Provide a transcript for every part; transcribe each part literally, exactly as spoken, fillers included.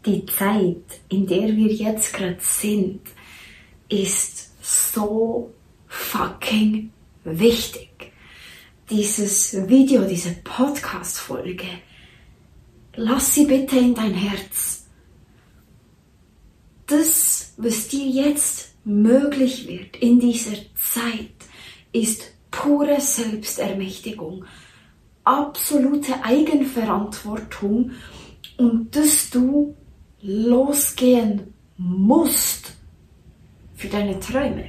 Die Zeit, in der wir jetzt gerade sind, ist so fucking wichtig. Dieses Video, diese Podcast-Folge, lass sie bitte in dein Herz. Das, was dir jetzt möglich wird in dieser Zeit, ist pure Selbstermächtigung, absolute Eigenverantwortung und dass du losgehen musst für deine Träume.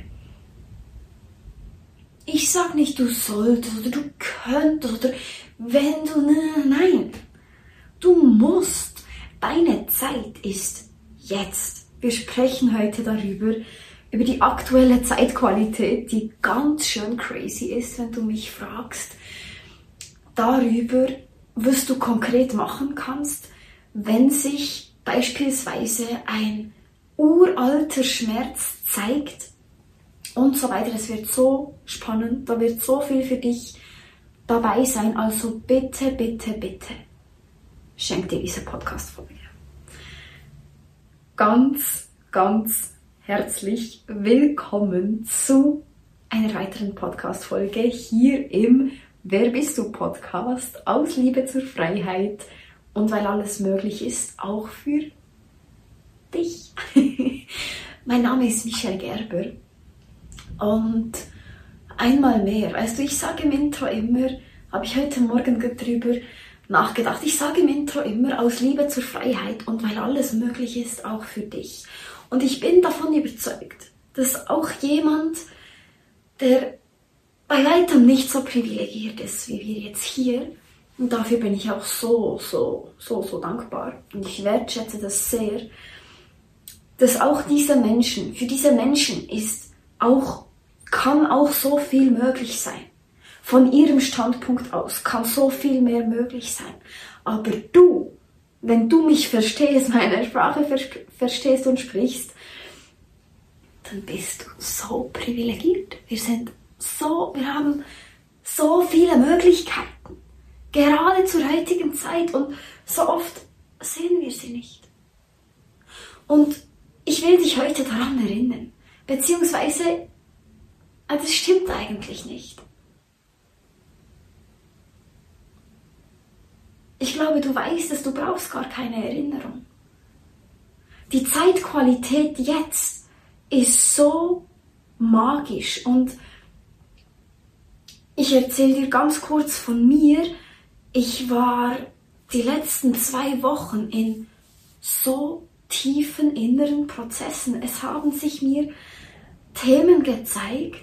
Ich sag nicht, du solltest oder du könntest oder wenn du, nein, du musst. Deine Zeit ist jetzt. Wir sprechen heute darüber, über die aktuelle Zeitqualität, die ganz schön crazy ist, wenn du mich fragst. Darüber, was du konkret machen kannst, wenn sich beispielsweise ein uralter Schmerz zeigt und so weiter. Es wird so spannend, da wird so viel für dich dabei sein. Also bitte, bitte, bitte, schenk dir diese Podcast-Folge. Ganz, ganz herzlich willkommen zu einer weiteren Podcast-Folge hier im Wer bist du Podcast aus Liebe zur Freiheit und weil alles möglich ist, auch für dich. Mein Name ist Michelle Gerber und einmal mehr, weißt du, ich sage im Intro immer, habe ich heute Morgen drüber nachgedacht, ich sage im Intro immer aus Liebe zur Freiheit und weil alles möglich ist, auch für dich. Und ich bin davon überzeugt, dass auch jemand, der bei weitem nicht so privilegiert ist wie wir jetzt hier, und dafür bin ich auch so, so, so, so dankbar und ich wertschätze das sehr, dass auch diese Menschen, für diese Menschen ist auch, kann auch so viel möglich sein. Von ihrem Standpunkt aus kann so viel mehr möglich sein. Aber du, wenn du mich verstehst, meine Sprache verstehst und sprichst, dann bist du so privilegiert. Wir sind so, wir haben so viele Möglichkeiten. Gerade zur heutigen Zeit und so oft sehen wir sie nicht. Und ich will dich heute daran erinnern, beziehungsweise, das stimmt eigentlich nicht. Ich glaube, du weißt es, du brauchst gar keine Erinnerung. Die Zeitqualität jetzt ist so magisch und ich erzähle dir ganz kurz von mir. Ich war die letzten zwei Wochen in so tiefen inneren Prozessen. Es haben sich mir Themen gezeigt,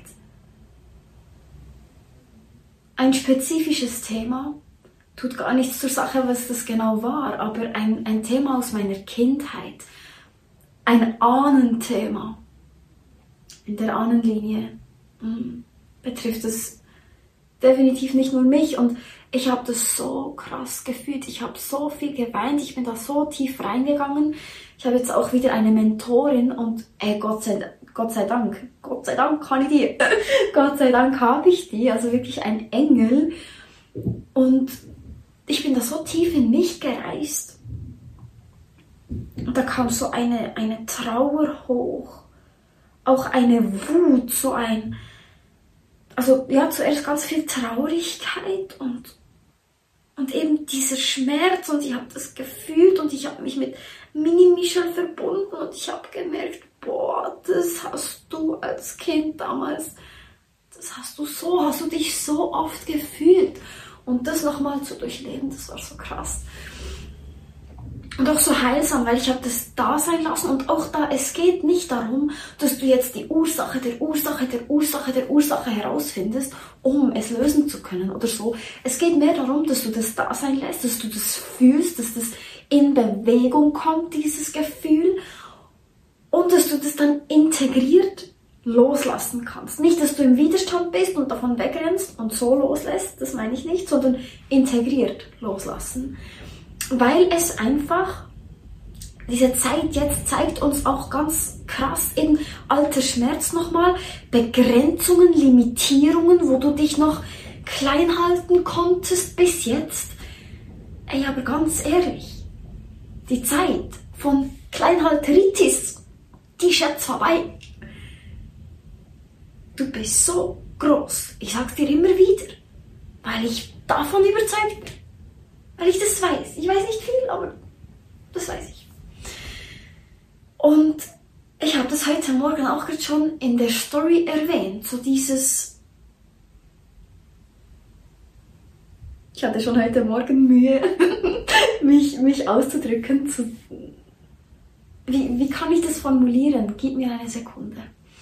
ein spezifisches Thema, tut gar nichts zur Sache, was das genau war, aber ein, ein Thema aus meiner Kindheit, ein Ahnenthema in der Ahnenlinie, mh, betrifft es definitiv nicht nur mich und ich habe das so krass gefühlt, ich habe so viel geweint, ich bin da so tief reingegangen. Ich habe jetzt auch wieder eine Mentorin und ey, Gott sei, Gott sei Dank, Gott sei Dank kann ich die, Gott sei Dank habe ich die, also wirklich ein Engel und ich bin da so tief in mich gereist und da kam so eine, eine Trauer hoch, auch eine Wut, so ein, also ja, zuerst ganz viel Traurigkeit und, und eben dieser Schmerz und ich habe das gefühlt und ich habe mich mit Mini-Michelle verbunden und ich habe gemerkt, boah, das hast du als Kind damals, das hast du so, hast du dich so oft gefühlt. Und das nochmal zu durchleben, das war so krass. Und auch so heilsam, weil ich habe das da sein lassen und auch da, es geht nicht darum, dass du jetzt die Ursache der Ursache der Ursache der Ursache herausfindest, um es lösen zu können oder so. Es geht mehr darum, dass du das da sein lässt, dass du das fühlst, dass das in Bewegung kommt, dieses Gefühl, und dass du das dann integriert loslassen kannst. Nicht, dass du im Widerstand bist und davon wegrennst und so loslässt, das meine ich nicht, sondern integriert loslassen. Weil es einfach, diese Zeit jetzt zeigt uns auch ganz krass eben alter Schmerz nochmal, Begrenzungen, Limitierungen, wo du dich noch klein halten konntest bis jetzt. Ey, aber ganz ehrlich, die Zeit von Kleinhalteritis, die ist jetzt vorbei. Du bist so groß. Ich sag's dir immer wieder, weil ich davon überzeugt bin. Weil ich das weiß. Ich weiß nicht viel, aber das weiß ich. Und ich habe das heute Morgen auch schon in der Story erwähnt. So dieses... Ich hatte schon heute Morgen Mühe, mich, mich auszudrücken. Zu, wie, wie kann ich das formulieren? Gib mir eine Sekunde.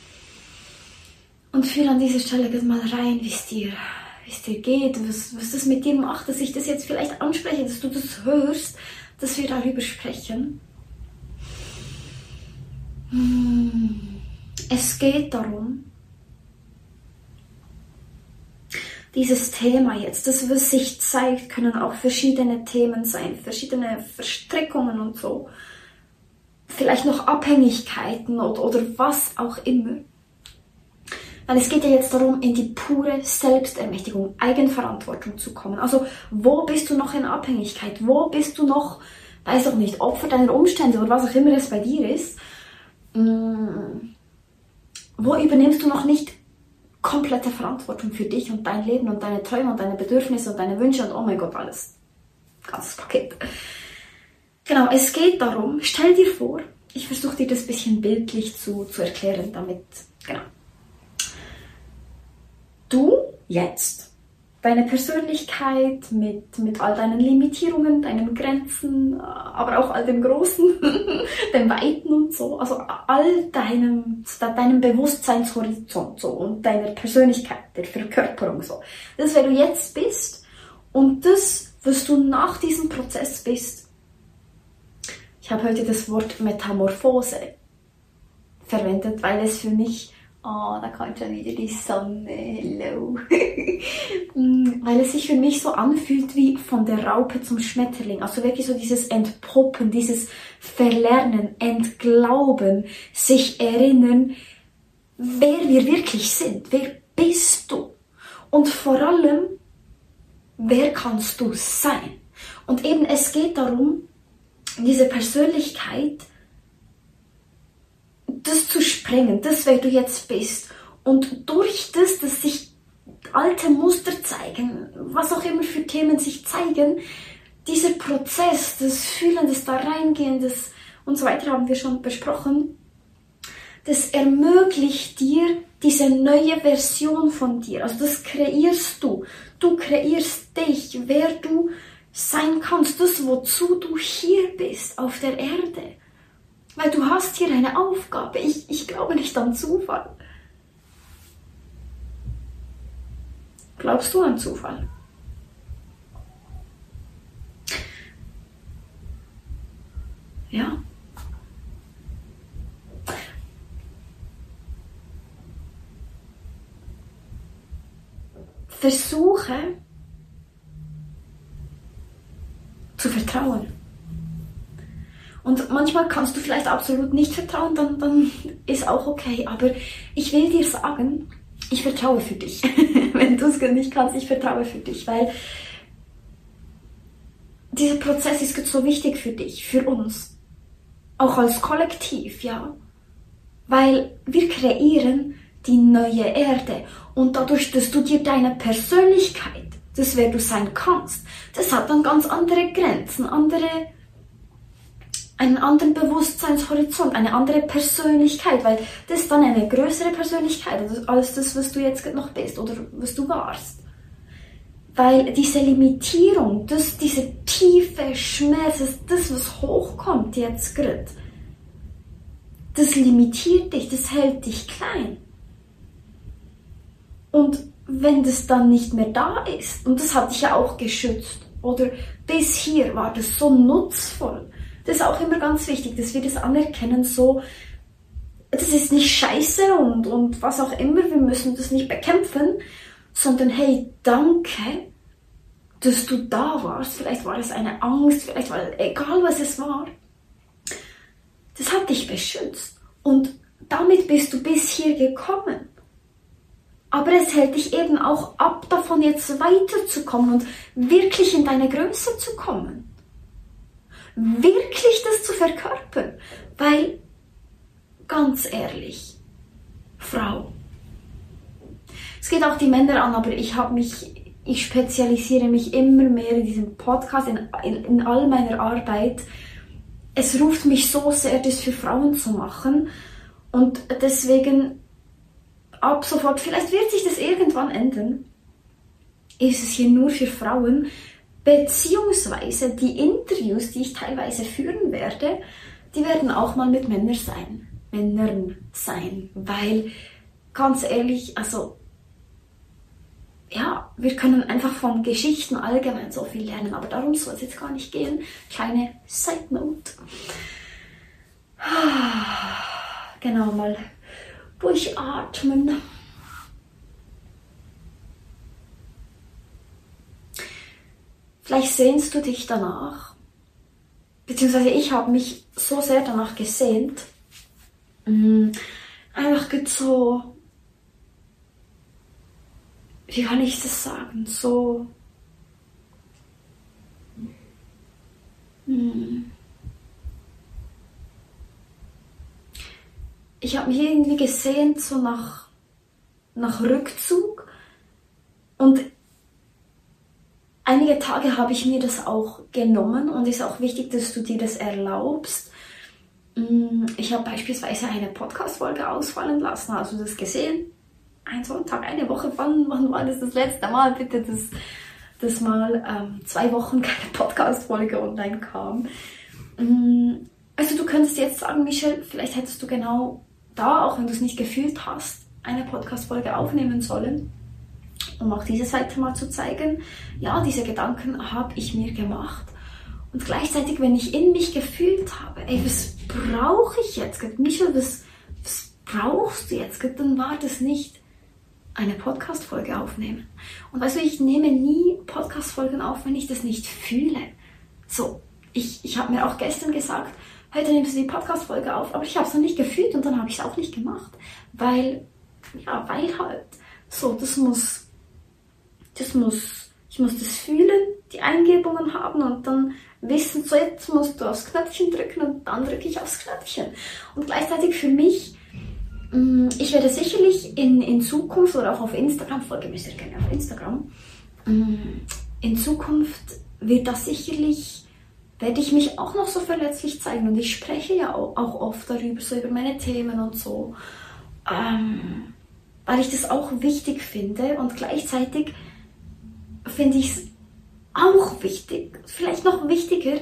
Und führe an dieser Stelle mal rein, wie es dir, wie es dir geht, was, was das mit dir macht, dass ich das jetzt vielleicht anspreche, dass du das hörst, dass wir darüber sprechen. Es geht darum, dieses Thema jetzt, das, was sich zeigt, können auch verschiedene Themen sein, verschiedene Verstrickungen und so, vielleicht noch Abhängigkeiten oder, oder was auch immer. Weil es geht ja jetzt darum, in die pure Selbstermächtigung, Eigenverantwortung zu kommen. Also wo bist du noch in Abhängigkeit? Wo bist du noch, weiß auch nicht, Opfer deiner Umstände oder was auch immer es bei dir ist? Wo übernimmst du noch nicht komplette Verantwortung für dich und dein Leben und deine Träume und deine Bedürfnisse und deine Wünsche und oh mein Gott, alles. Ganzes Paket. Genau, es geht darum, stell dir vor, ich versuche dir das ein bisschen bildlich zu, zu erklären, damit, genau. Du jetzt, deine Persönlichkeit mit, mit all deinen Limitierungen, deinen Grenzen, aber auch all dem Großen, dem Weiten und so, also all deinem, deinem Bewusstseinshorizont so und deiner Persönlichkeit, der Verkörperung so. Das, wer du jetzt bist und das, was du nach diesem Prozess bist. Ich habe heute das Wort Metamorphose verwendet, weil es für mich... Oh, da kommt schon wieder die Sonne, hello. Weil es sich für mich so anfühlt wie von der Raupe zum Schmetterling. Also wirklich so dieses Entpoppen, dieses Verlernen, Entglauben, sich erinnern, wer wir wirklich sind. Wer bist du? Und vor allem, wer kannst du sein? Und eben es geht darum, diese Persönlichkeit das zu sprengen, das, wer du jetzt bist. Und durch das, dass sich alte Muster zeigen, was auch immer für Themen sich zeigen, dieser Prozess, das Fühlen, das da reingehen, das und so weiter haben wir schon besprochen, das ermöglicht dir diese neue Version von dir. Also das kreierst du. Du kreierst dich, wer du sein kannst, das, wozu du hier bist auf der Erde. Weil du hast hier eine Aufgabe. Ich, ich glaube nicht an Zufall. Glaubst du an Zufall? Ja. Versuche zu vertrauen. Und manchmal kannst du vielleicht absolut nicht vertrauen, dann, dann ist auch okay. Aber ich will dir sagen, ich vertraue für dich. Wenn du es nicht kannst, ich vertraue für dich. Weil dieser Prozess ist so wichtig für dich, für uns. Auch als Kollektiv, ja. Weil wir kreieren die neue Erde. Und dadurch, dass du dir deine Persönlichkeit, das wer du sein kannst, das hat dann ganz andere Grenzen, andere... einen anderen Bewusstseinshorizont, eine andere Persönlichkeit, weil das ist dann eine größere Persönlichkeit als das, was du jetzt noch bist oder was du warst. Weil diese Limitierung, das, diese tiefe Schmerz, das, das was hochkommt jetzt gerade, das limitiert dich, das hält dich klein. Und wenn das dann nicht mehr da ist, und das hat dich ja auch geschützt, oder bis hier war das so nutzvoll, das ist auch immer ganz wichtig, dass wir das anerkennen, so, das ist nicht scheiße und, und was auch immer, wir müssen das nicht bekämpfen, sondern hey, danke, dass du da warst, vielleicht war es eine Angst, vielleicht war es, egal was es war, das hat dich beschützt und damit bist du bis hier gekommen. Aber es hält dich eben auch ab, davon jetzt weiterzukommen und wirklich in deine Größe zu kommen. wirklich das zu verkörpern. Weil, ganz ehrlich, Frau, es geht auch die Männer an, aber ich habe mich, ich spezialisiere mich immer mehr in diesem Podcast, in, in, in all meiner Arbeit. Es ruft mich so sehr, das für Frauen zu machen. Und deswegen, ab sofort, vielleicht wird sich das irgendwann ändern, ist es hier nur für Frauen, beziehungsweise die Interviews, die ich teilweise führen werde, die werden auch mal mit Männern sein. Männern sein. Weil, ganz ehrlich, also, ja, wir können einfach von Geschichten allgemein so viel lernen, aber darum soll es jetzt gar nicht gehen. Kleine Side Note. Genau, mal durchatmen. Vielleicht sehnst du dich danach, beziehungsweise ich habe mich so sehr danach gesehnt, einfach so, wie kann ich das sagen, so, ich habe mich irgendwie gesehnt so nach, nach Rückzug und einige Tage habe ich mir das auch genommen und es ist auch wichtig, dass du dir das erlaubst. Ich habe beispielsweise eine Podcast-Folge ausfallen lassen, hast du das gesehen? Ein Sonntag, eine Woche, wann, wann war das das letzte Mal? Bitte, dass, dass mal ähm, zwei Wochen keine Podcast-Folge online kam. Also du könntest jetzt sagen, Michelle, vielleicht hättest du genau da, auch wenn du es nicht gefühlt hast, eine Podcast-Folge aufnehmen sollen, um auch diese Seite mal zu zeigen. Ja, diese Gedanken habe ich mir gemacht. Und gleichzeitig, wenn ich in mich gefühlt habe, ey, was brauche ich jetzt? Michelle, was, was brauchst du jetzt? Dann war das nicht eine Podcast-Folge aufnehmen. Und weißt du, ich nehme nie Podcast-Folgen auf, wenn ich das nicht fühle. So, ich, ich habe mir auch gestern gesagt, heute nimmst du die Podcast-Folge auf, aber ich habe es noch nicht gefühlt und dann habe ich es auch nicht gemacht. Weil, ja, weil halt, so, das muss, das muss, ich muss das fühlen, die Eingebungen haben und dann wissen, so jetzt musst du aufs Knöpfchen drücken und dann drücke ich aufs Knöpfchen. Und gleichzeitig für mich, ich werde sicherlich in, in Zukunft oder auch auf Instagram, folge mir sehr gerne auf Instagram, in Zukunft wird das sicherlich, werde ich mich auch noch so verletzlich zeigen und ich spreche ja auch, auch oft darüber, so über meine Themen und so, ähm, weil ich das auch wichtig finde und gleichzeitig finde ich es auch wichtig, vielleicht noch wichtiger,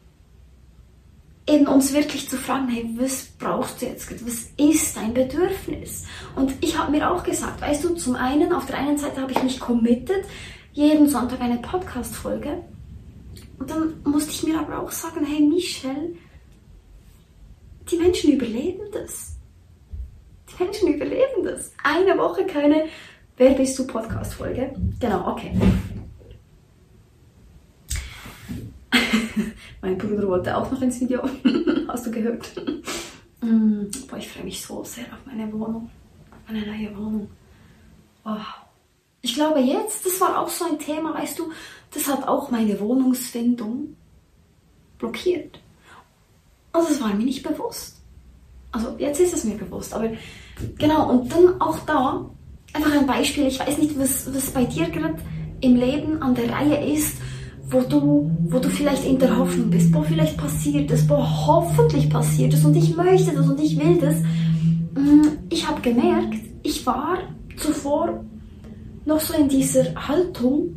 eben uns wirklich zu fragen, hey, was brauchst du jetzt? Was ist dein Bedürfnis? Und ich habe mir auch gesagt, weißt du, zum einen, auf der einen Seite habe ich mich committed, jeden Sonntag eine Podcast-Folge. Und dann musste ich mir aber auch sagen, hey Michelle, die Menschen überleben das. Die Menschen überleben das. Eine Woche keine Wer bist du Podcast-Folge. Genau, okay. Mein Bruder wollte auch noch ins Video. Hast du gehört? Mm, boah, ich freue mich so sehr auf meine Wohnung. Auf meine neue Wohnung. Oh. Ich glaube jetzt, das war auch so ein Thema, weißt du, das hat auch meine Wohnungsfindung blockiert. Also es war mir nicht bewusst. Also jetzt ist es mir bewusst, aber genau, und dann auch da, einfach ein Beispiel, ich weiß nicht, was, was bei dir gerade im Leben an der Reihe ist, wo du, wo du vielleicht in der Hoffnung bist, wo vielleicht passiert ist, wo hoffentlich passiert ist und ich möchte das und ich will das. Ich habe gemerkt, ich war zuvor noch so in dieser Haltung,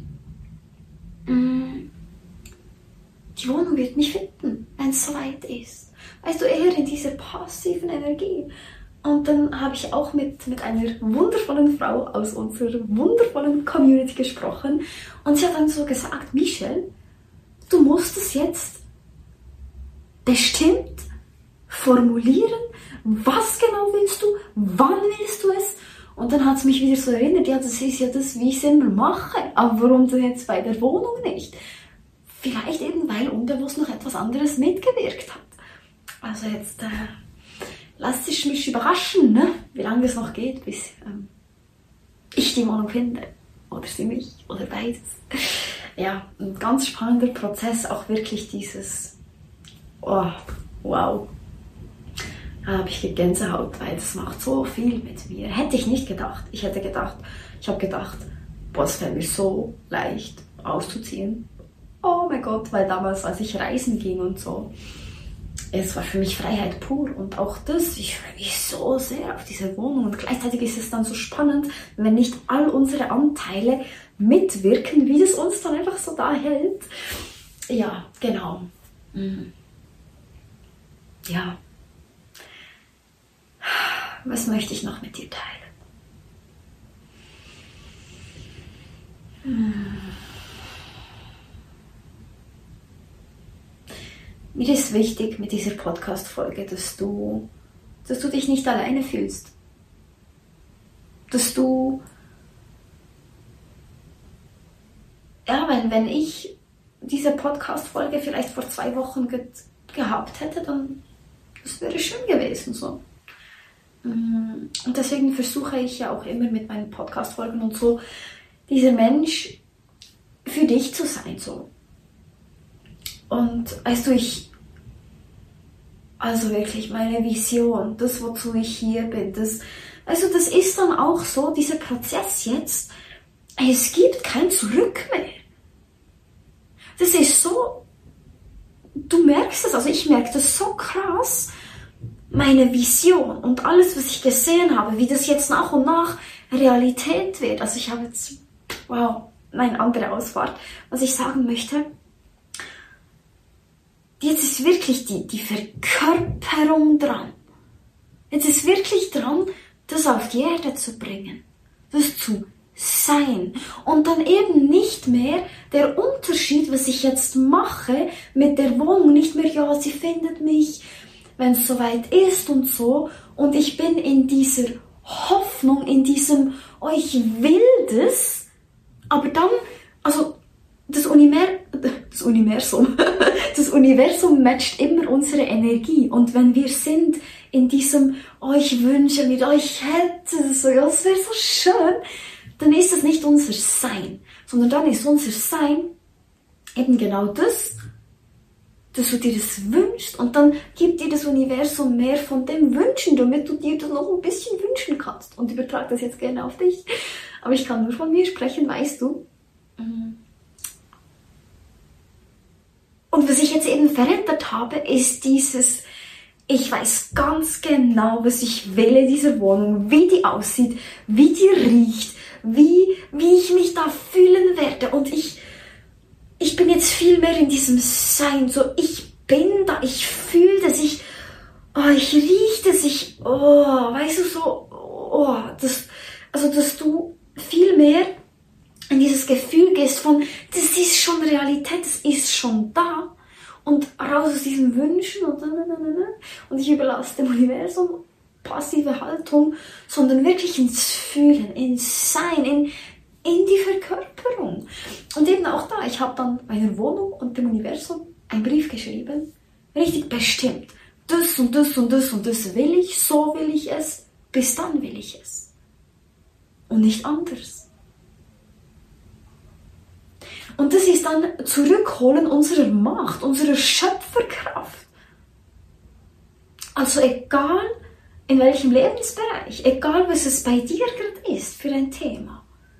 die Wohnung wird mich finden, wenn es soweit ist. Weißt du, eher in dieser passiven Energie. Und dann habe ich auch mit, mit einer wundervollen Frau aus unserer wundervollen Community gesprochen. Und sie hat dann so gesagt, Michelle, du musst es jetzt bestimmt formulieren. Was genau willst du? Wann willst du es? Und dann hat es mich wieder so erinnert, ja, das ist ja das, wie ich es immer mache. Aber warum denn jetzt bei der Wohnung nicht? Vielleicht eben, weil unbewusst noch etwas anderes mitgewirkt hat. Also jetzt... Äh, Lasst sich mich überraschen, ne? Wie lange es noch geht, bis ähm, ich die Wohnung finde. Oder sie mich, oder beides. Ja, ein ganz spannender Prozess, auch wirklich dieses oh, wow. Da habe ich Gänsehaut, weil das macht so viel mit mir. Hätte ich nicht gedacht. Ich hätte gedacht, ich habe gedacht, boah, es wäre mir so leicht auszuziehen. Oh mein Gott, weil damals, als ich reisen ging und so, es war für mich Freiheit pur. Und auch das, ich freue mich so sehr auf diese Wohnung. Und gleichzeitig ist es dann so spannend, wenn nicht all unsere Anteile mitwirken, wie das uns dann einfach so da hält. Ja, genau. Mhm. Ja. Was möchte ich noch mit dir teilen? Hm. Mir ist wichtig mit dieser Podcast-Folge, dass du, dass du dich nicht alleine fühlst. Dass du, ja, wenn, wenn ich diese Podcast-Folge vielleicht vor zwei Wochen ge- gehabt hätte, dann das wäre schön gewesen so. Und deswegen versuche ich ja auch immer mit meinen Podcast-Folgen und so, dieser Mensch für dich zu sein, so. Und weißt du, ich, also wirklich meine Vision, das, wozu ich hier bin, das, weißt du, das ist dann auch so, dieser Prozess jetzt, es gibt kein Zurück mehr. Das ist so, du merkst es, also ich merke das so krass, meine Vision und alles, was ich gesehen habe, wie das jetzt nach und nach Realität wird. Also ich habe jetzt, wow, eine andere Ausfahrt. Was ich sagen möchte, jetzt ist wirklich die, die Verkörperung dran. Jetzt ist wirklich dran, das auf die Erde zu bringen. Das zu sein. Und dann eben nicht mehr der Unterschied, was ich jetzt mache mit der Wohnung, nicht mehr, ja, sie findet mich, wenn es soweit ist und so. Und ich bin in dieser Hoffnung, in diesem, oh, ich will das, aber dann, also das, Unimer, das Universum, das Universum matcht immer unsere Energie. Und wenn wir sind in diesem, oh, ich wünsche mir, oh, ich hätte es, so, ja, das wäre so schön, dann ist das nicht unser Sein, sondern dann ist unser Sein eben genau das, dass du dir das wünschst, und dann gibt dir das Universum mehr von dem Wünschen, damit du dir das noch ein bisschen wünschen kannst. Und übertrage das jetzt gerne auf dich. Aber ich kann nur von mir sprechen, weißt du. Und was ich jetzt eben verändert habe, ist dieses, ich weiß ganz genau, was ich will in dieser Wohnung, wie die aussieht, wie die riecht, wie, wie ich mich da fühlen werde. Und ich Ich bin jetzt viel mehr in diesem Sein, so ich bin da, ich fühle das, ich, oh, ich rieche das, ich, oh, weißt du, so, oh, das, also, dass du viel mehr in dieses Gefühl gehst von, das ist schon Realität, das ist schon da, und raus aus diesen Wünschen und, und ich überlasse dem Universum passive Haltung, sondern wirklich ins Fühlen, ins Sein, in, in die Verkörperung. Und eben auch da, ich habe dann meiner Wohnung und dem Universum einen Brief geschrieben, richtig bestimmt. Das und das und das und das will ich, so will ich es, bis dann will ich es. Und nicht anders. Und das ist dann Zurückholen unserer Macht, unserer Schöpferkraft. Also egal in welchem Lebensbereich, egal was es bei dir gerade ist für ein Thema.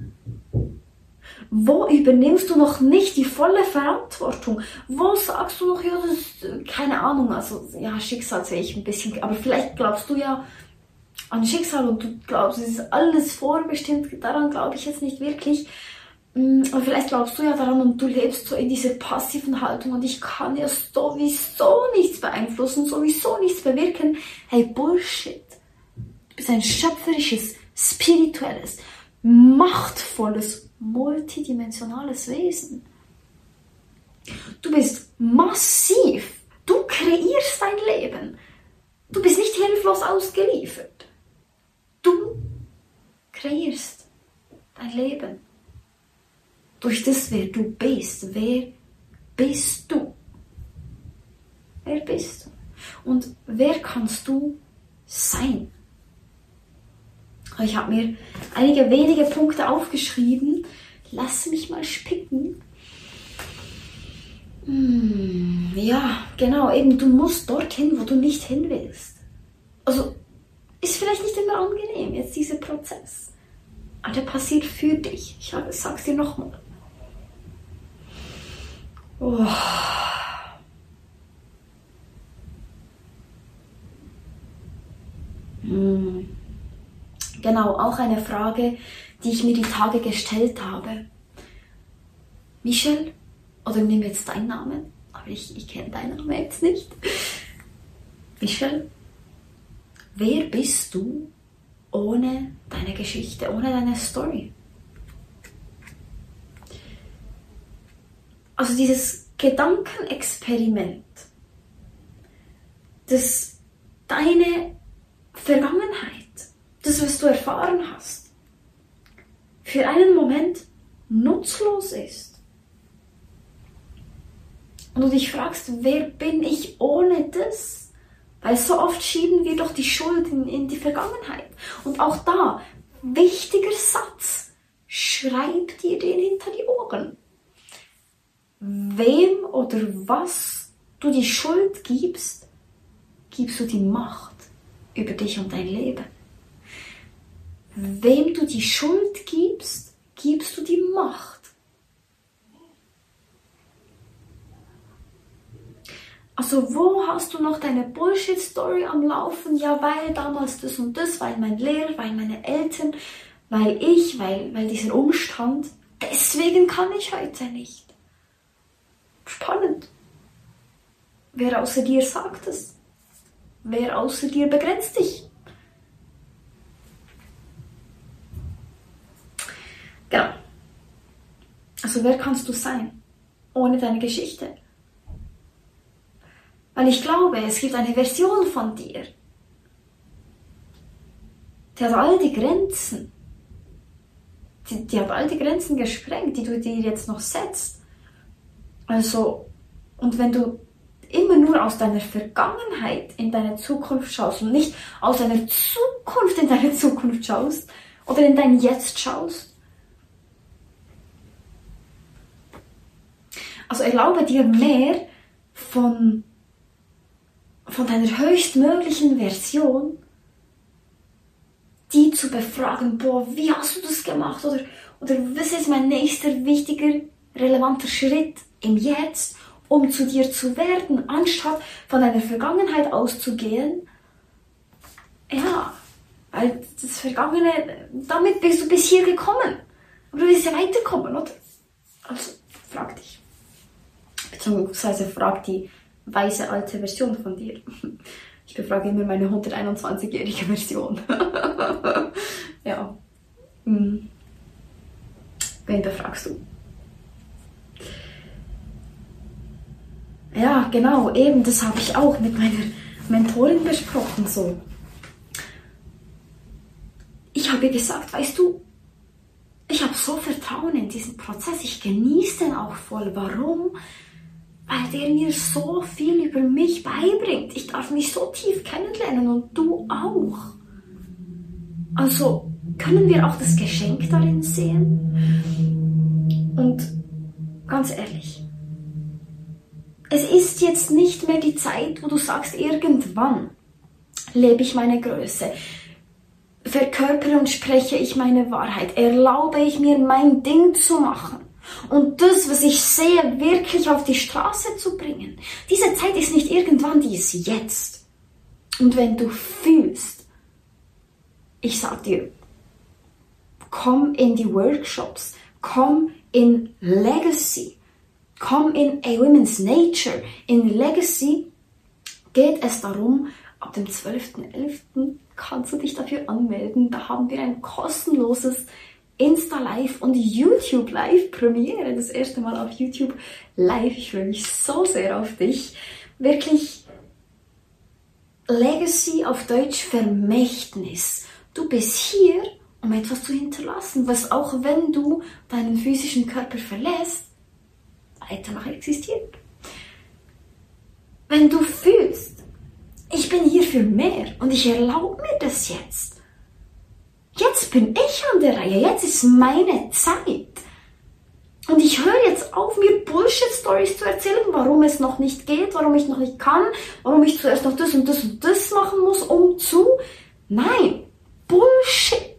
Wo übernimmst du noch nicht die volle Verantwortung? Wo sagst du noch, ja, das, keine Ahnung, also, ja, Schicksal sehe ich ein bisschen, aber vielleicht glaubst du ja an Schicksal und du glaubst, es ist alles vorbestimmt, daran glaube ich jetzt nicht wirklich. Aber vielleicht glaubst du ja daran und du lebst so in dieser passiven Haltung und ich kann ja sowieso nichts beeinflussen, sowieso nichts bewirken. Hey, Bullshit. Du bist ein schöpferisches, spirituelles, machtvolles, multidimensionales Wesen. Du bist massiv. Du kreierst dein Leben. Du bist nicht hilflos ausgeliefert. Du kreierst dein Leben. Durch das, wer du bist. Wer bist du? Wer bist du? Und wer kannst du sein? Ich habe mir einige wenige Punkte aufgeschrieben. Lass mich mal spicken. Hm, ja, genau, eben, du musst dorthin, wo du nicht hin willst. Also, ist vielleicht nicht immer angenehm, jetzt dieser Prozess. Aber der passiert für dich. Ich sag's dir nochmal. Oh. Hm. Genau, auch eine Frage, die ich mir die Tage gestellt habe. Michelle, oder nimm jetzt deinen Namen, aber ich, ich kenne deinen Namen jetzt nicht. Michelle, wer bist du ohne deine Geschichte, ohne deine Story? Also dieses Gedankenexperiment, dass deine Vergangenheit, das, was du erfahren hast, für einen Moment nutzlos ist. Und du dich fragst, wer bin ich ohne das? Weil so oft schieben wir doch die Schuld in, in die Vergangenheit. Und auch da, wichtiger Satz, schreib dir den hinter die Ohren. Wem oder was du die Schuld gibst, gibst du die Macht über dich und dein Leben. Wem du die Schuld gibst, gibst du die Macht. Also wo hast du noch deine Bullshit-Story am Laufen? Ja, weil damals das und das, weil mein Lehrer, weil meine Eltern, weil ich, weil, weil dieser Umstand. Deswegen kann ich heute nicht. Spannend. Wer außer dir sagt es? Wer außer dir begrenzt dich? Genau. Also wer kannst du sein ohne deine Geschichte? Weil ich glaube, es gibt eine Version von dir, die hat all die Grenzen, die, die hat all die Grenzen gesprengt, die du dir jetzt noch setzt. Also, und wenn du immer nur aus deiner Vergangenheit in deine Zukunft schaust und nicht aus deiner Zukunft in deine Zukunft schaust oder in dein Jetzt schaust, also erlaube dir mehr von, von deiner höchstmöglichen Version, die zu befragen, boah, wie hast du das gemacht? Oder, oder was ist mein nächster wichtiger, relevanter Schritt im Jetzt, um zu dir zu werden, anstatt von deiner Vergangenheit auszugehen? Ja, weil das Vergangene, damit bist du bis hier gekommen. Aber du willst ja weiterkommen, oder? Also, frag dich. Beziehungsweise frag die weise alte Version von dir. Ich befrage immer meine hunderteinundzwanzigjährige Version. Ja. Hm. Wen befragst du? Ja, genau, eben, das habe ich auch mit meiner Mentorin besprochen. So. Ich habe ihr gesagt, weißt du, ich habe so Vertrauen in diesen Prozess, ich genieße den auch voll. Warum? Weil der mir so viel über mich beibringt. Ich darf mich so tief kennenlernen und du auch. Also können wir auch das Geschenk darin sehen? Und ganz ehrlich, es ist jetzt nicht mehr die Zeit, wo du sagst, irgendwann lebe ich meine Größe, verkörpere und spreche ich meine Wahrheit, erlaube ich mir mein Ding zu machen und das, was ich sehe, wirklich auf die Straße zu bringen. Diese Zeit ist nicht irgendwann, die ist jetzt. Und wenn du fühlst, ich sag dir, komm in die Workshops, komm in Legacy, komm in A Women's Nature. In Legacy geht es darum, ab dem zwölften elften kannst du dich dafür anmelden. Da haben wir ein kostenloses Insta-Live und YouTube-Live-Premiere. Das erste Mal auf YouTube live. Ich freue mich so sehr auf dich. Wirklich Legacy auf Deutsch Vermächtnis. Du bist hier, um etwas zu hinterlassen, was auch wenn du deinen physischen Körper verlässt, weiter noch existiert. Wenn du fühlst, ich bin hier für mehr und ich erlaube mir das jetzt. Jetzt bin ich an der Reihe, jetzt ist meine Zeit. Und ich höre jetzt auf, mir Bullshit-Stories zu erzählen, warum es noch nicht geht, warum ich noch nicht kann, warum ich zuerst noch das und das und das machen muss, um zu... Nein, Bullshit.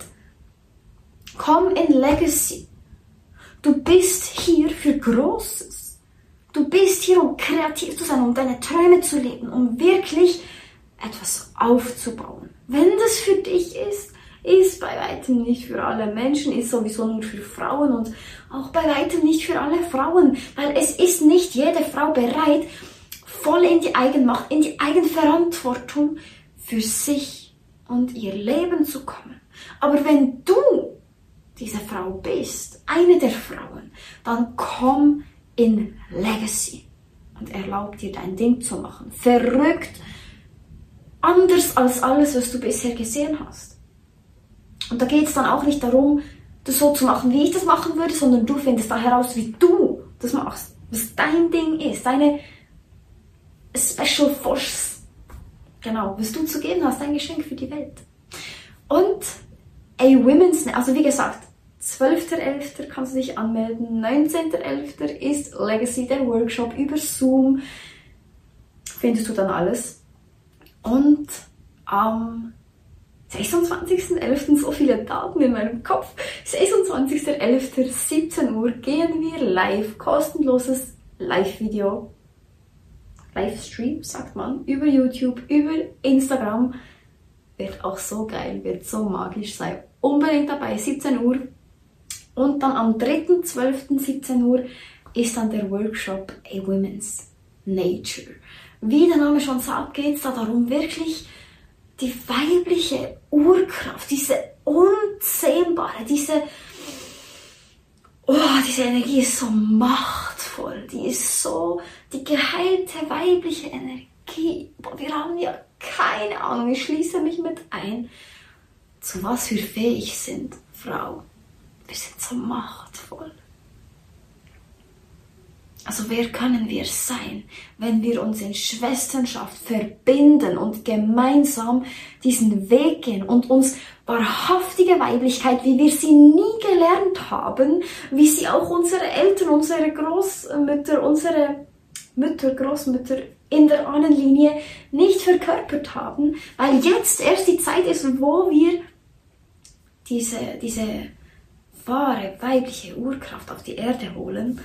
Komm in Legacy. Du bist hier für Großes. Du bist hier, um kreativ zu sein, um deine Träume zu leben, um wirklich etwas aufzubauen. Wenn das für dich ist, ist bei weitem nicht für alle Menschen, ist sowieso nur für Frauen und auch bei weitem nicht für alle Frauen, weil es ist nicht jede Frau bereit, voll in die Eigenmacht, in die Eigenverantwortung für sich und ihr Leben zu kommen. Aber wenn du diese Frau bist, eine der Frauen, dann komm in Legacy und erlaub dir dein Ding zu machen. Verrückt, anders als alles, was du bisher gesehen hast. Und da geht es dann auch nicht darum, das so zu machen, wie ich das machen würde, sondern du findest da heraus, wie du das machst, was dein Ding ist, deine Special Force, genau, was du zu geben hast, dein Geschenk für die Welt. Und A Women's, also wie gesagt, zwölfter elfter kannst du dich anmelden, neunzehnter elfter ist Legacy, der Workshop über Zoom, findest du dann alles. Und am sechsundzwanzigster elfter so viele Daten in meinem Kopf. sechsundzwanzigster elfter siebzehn Uhr gehen wir live, kostenloses Live-Video, Livestream, sagt man, über YouTube, über Instagram. Wird auch so geil, wird so magisch, sei unbedingt dabei, siebzehn Uhr. Und dann am dritter zwölfter siebzehn Uhr ist dann der Workshop A Women's Nature. Wie der Name schon sagt, geht es da darum, wirklich die weibliche Urkraft, diese unzähmbare, diese, oh, diese Energie ist so machtvoll, die ist so, die geheilte weibliche Energie. Boah, wir haben ja keine Ahnung, ich schließe mich mit ein, zu was wir fähig sind, Frau. Wir sind so machtvoll. Also wer können wir sein, wenn wir uns in Schwesternschaft verbinden und gemeinsam diesen Weg gehen und uns wahrhaftige Weiblichkeit, wie wir sie nie gelernt haben, wie sie auch unsere Eltern, unsere Großmütter, unsere Mütter, Großmütter in der Ahnenlinie nicht verkörpert haben, weil jetzt erst die Zeit ist, wo wir diese, diese wahre weibliche Urkraft auf die Erde holen.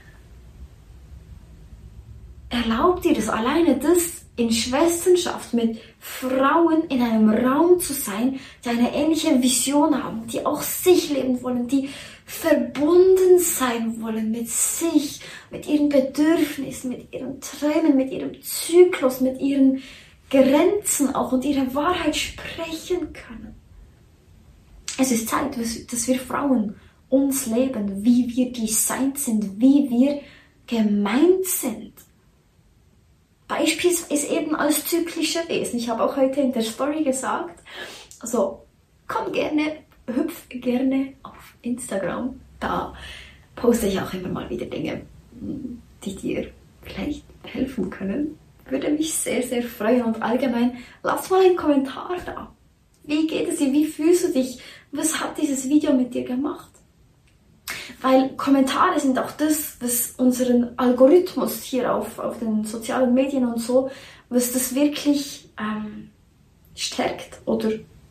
Erlaubt dir das, alleine das in Schwesternschaft mit Frauen in einem Raum zu sein, die eine ähnliche Vision haben, die auch sich leben wollen, die verbunden sein wollen mit sich, mit ihren Bedürfnissen, mit ihren Träumen, mit ihrem Zyklus, mit ihren Grenzen auch und ihre Wahrheit sprechen können. Es ist Zeit, dass wir Frauen uns leben, wie wir designt sind, wie wir gemeint sind. Beispielsweise eben als zyklische Wesen. Ich habe auch heute in der Story gesagt, also komm gerne, hüpf gerne auf Instagram. Da poste ich auch immer mal wieder Dinge, die dir vielleicht helfen können. Würde mich sehr, sehr freuen. Und allgemein, lass mal einen Kommentar da. Wie geht es dir? Wie fühlst du dich? Was hat dieses Video mit dir gemacht? Weil Kommentare sind auch das, was unseren Algorithmus hier auf, auf den sozialen Medien und so, was das wirklich ähm, stärkt. Oder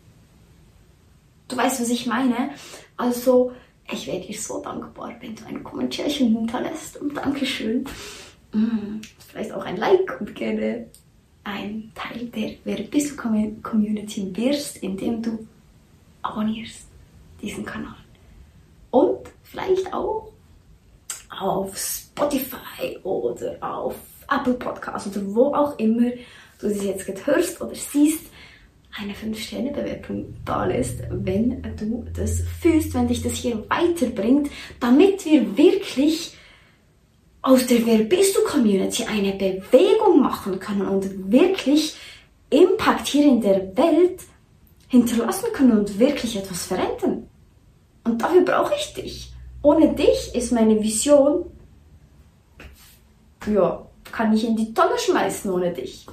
du weißt, was ich meine. Also, ich wäre dir so dankbar, wenn du ein Kommentärchen hinterlässt. Und Dankeschön. Mm, vielleicht auch ein Like und gerne ein Teil der Wer bist du Community wirst, indem du abonnierst diesen Kanal. Und vielleicht auch auf Spotify oder auf Apple Podcasts oder wo auch immer du das jetzt gerade hörst oder siehst, eine fünf Sterne Bewertung da lässt, wenn du das fühlst, wenn dich das hier weiterbringt, damit wir wirklich aus der Wer bist du Community eine Bewegung machen können und wirklich Impact hier in der Welt hinterlassen können und wirklich etwas verändern. Und dafür brauche ich dich. Ohne dich ist meine Vision, ja, kann ich in die Tonne schmeißen ohne dich.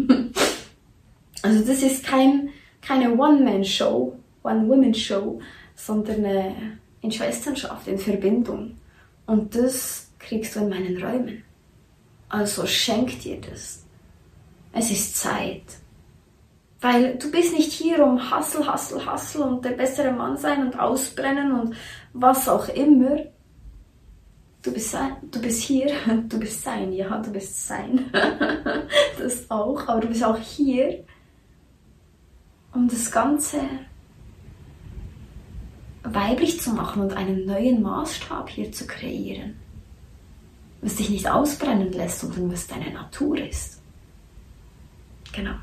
Also das ist kein, keine One-Man-Show, One-Woman-Show, sondern äh, in Schwesternschaft, in Verbindung. Und das kriegst du in meinen Räumen. Also schenk dir das. Es ist Zeit. Weil du bist nicht hier, um Hustle, Hustle, Hustle und der bessere Mann sein und ausbrennen und was auch immer. Du bist, sein, du bist hier, du bist sein, ja, du bist sein. Das auch, aber du bist auch hier, um das Ganze weiblich zu machen und einen neuen Maßstab hier zu kreieren. Was dich nicht ausbrennen lässt, sondern was deine Natur ist. Genau.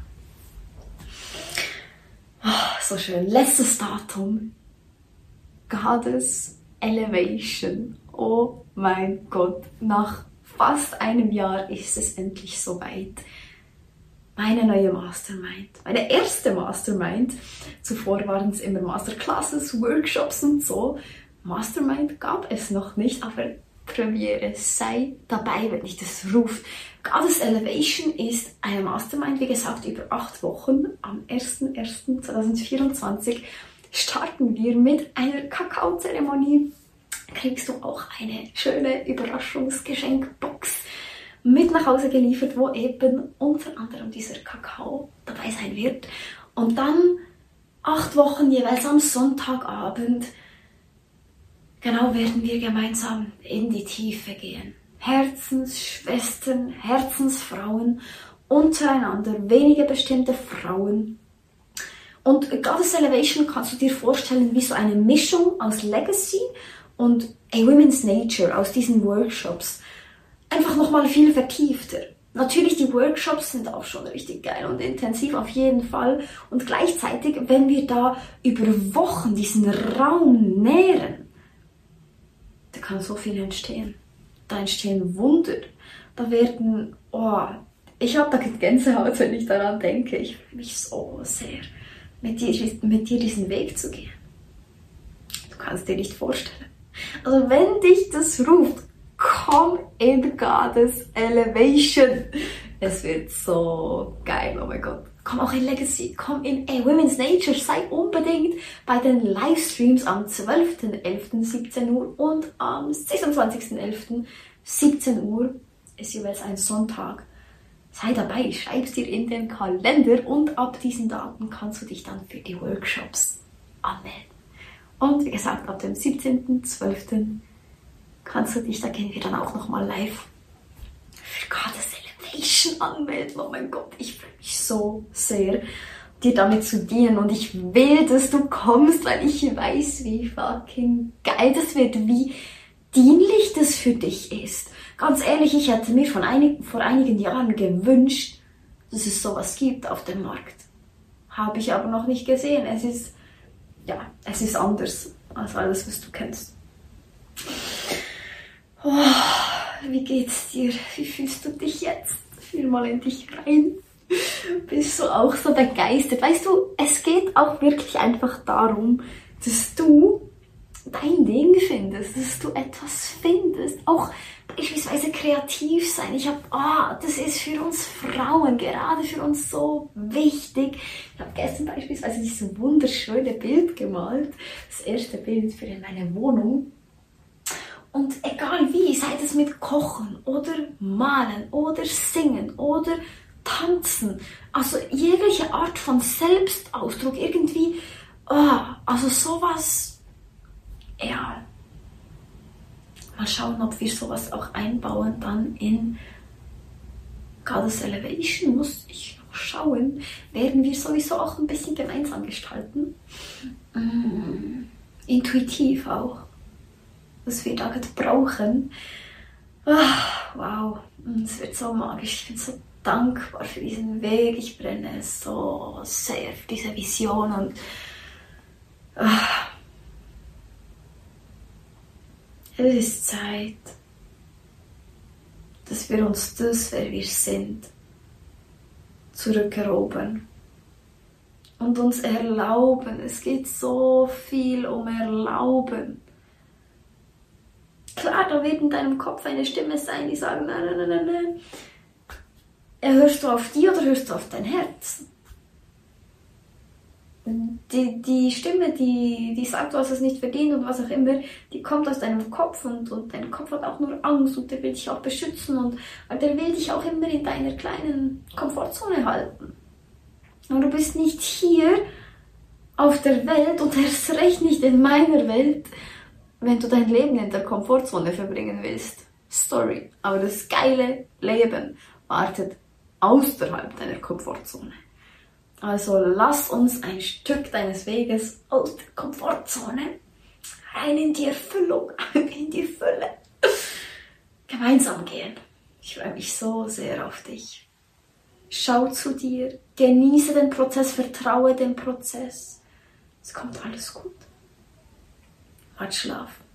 Oh, so schön. Letztes Datum. Goddess Elevation. Oh mein Gott. Nach fast einem Jahr ist es endlich soweit. Meine neue Mastermind. Meine erste Mastermind. Zuvor waren es immer Masterclasses, Workshops und so. Mastermind gab es noch nicht, aber Premiere, sei dabei, wenn dich das ruft. Goddess Elevation ist eine Mastermind, wie gesagt, über acht Wochen. Am ersten ersten zweitausendvierundzwanzig starten wir mit einer Kakaozeremonie. Kriegst du auch eine schöne Überraschungsgeschenkbox mit nach Hause geliefert, wo eben unter anderem dieser Kakao dabei sein wird. Und dann acht Wochen jeweils am Sonntagabend, genau, werden wir gemeinsam in die Tiefe gehen. Herzensschwestern, Herzensfrauen untereinander, wenige bestimmte Frauen. Und Goddess Elevation kannst du dir vorstellen wie so eine Mischung aus Legacy und A Women's Nature aus diesen Workshops. Einfach nochmal viel vertiefter. Natürlich, die Workshops sind auch schon richtig geil und intensiv auf jeden Fall. Und gleichzeitig, wenn wir da über Wochen diesen Raum nähren, da kann so viel entstehen. Da entstehen Wunder. Da werden, oh, ich habe da Gänsehaut, wenn ich daran denke. Ich freue mich so sehr, mit dir, mit dir diesen Weg zu gehen. Du kannst dir nicht vorstellen. Also wenn dich das ruft, komm in Goddess Elevation. Es wird so geil, oh mein Gott. Komm auch in Legacy, komm in A Women's Nature, sei unbedingt bei den Livestreams am zwölften elften siebzehn Uhr und am sechsundzwanzigsten elften siebzehn Uhr. Ist jeweils ein Sonntag. Sei dabei, schreib's dir in den Kalender und ab diesen Daten kannst du dich dann für die Workshops anmelden. Und wie gesagt, ab dem siebzehnten zwölften kannst du dich, da gehen wir dann auch nochmal live für Goddess Elevation anmelden. Oh mein Gott, ich freue mich so sehr, dir damit zu dienen. Und ich will, dass du kommst, weil ich weiß, wie fucking geil das wird, wie dienlich das für dich ist. Ganz ehrlich, ich hätte mir von einig, vor einigen Jahren gewünscht, dass es sowas gibt auf dem Markt. Habe ich aber noch nicht gesehen. Es ist, ja, es ist anders als alles, was du kennst. Oh, wie geht's dir? Wie fühlst du dich jetzt? Fühl mal in dich rein. Bist du auch so begeistert? Weißt du, es geht auch wirklich einfach darum, dass du dein Ding findest, dass du etwas findest. Auch beispielsweise kreativ sein. Ich habe, ah, das ist für uns Frauen, gerade für uns so wichtig. Ich habe gestern beispielsweise dieses wunderschöne Bild gemalt. Das erste Bild für meine Wohnung. Und egal wie, sei es mit Kochen oder Malen oder Singen oder Tanzen, also jegliche Art von Selbstausdruck, irgendwie, oh, also sowas, ja, mal schauen, ob wir sowas auch einbauen dann in Goddess Elevation, muss ich noch schauen, werden wir sowieso auch ein bisschen gemeinsam gestalten, mm, intuitiv auch. Was wir da brauchen. Oh, wow, es wird so magisch. Ich bin so dankbar für diesen Weg. Ich brenne so sehr für diese Vision. Und oh, es ist Zeit, dass wir uns das, wer wir sind, zurückerobern. Und uns erlauben. Es geht so viel um Erlauben. Klar, da wird in deinem Kopf eine Stimme sein, die sagt, nein, nein, nein, nein. Hörst du auf die oder hörst du auf dein Herz? die, die Stimme, die, die sagt, du hast es nicht verdient und was auch immer, die kommt aus deinem Kopf und, und dein Kopf hat auch nur Angst und der will dich auch beschützen und der will dich auch immer in deiner kleinen Komfortzone halten. Und du bist nicht hier auf der Welt und erst recht nicht in meiner Welt, wenn du dein Leben in der Komfortzone verbringen willst. Sorry, aber das geile Leben wartet außerhalb deiner Komfortzone. Also lass uns ein Stück deines Weges aus der Komfortzone rein in die Erfüllung, in die Fülle gemeinsam gehen. Ich freue mich so sehr auf dich. Schau zu dir, genieße den Prozess, vertraue dem Prozess. Es kommt alles gut. Hart Schlaf.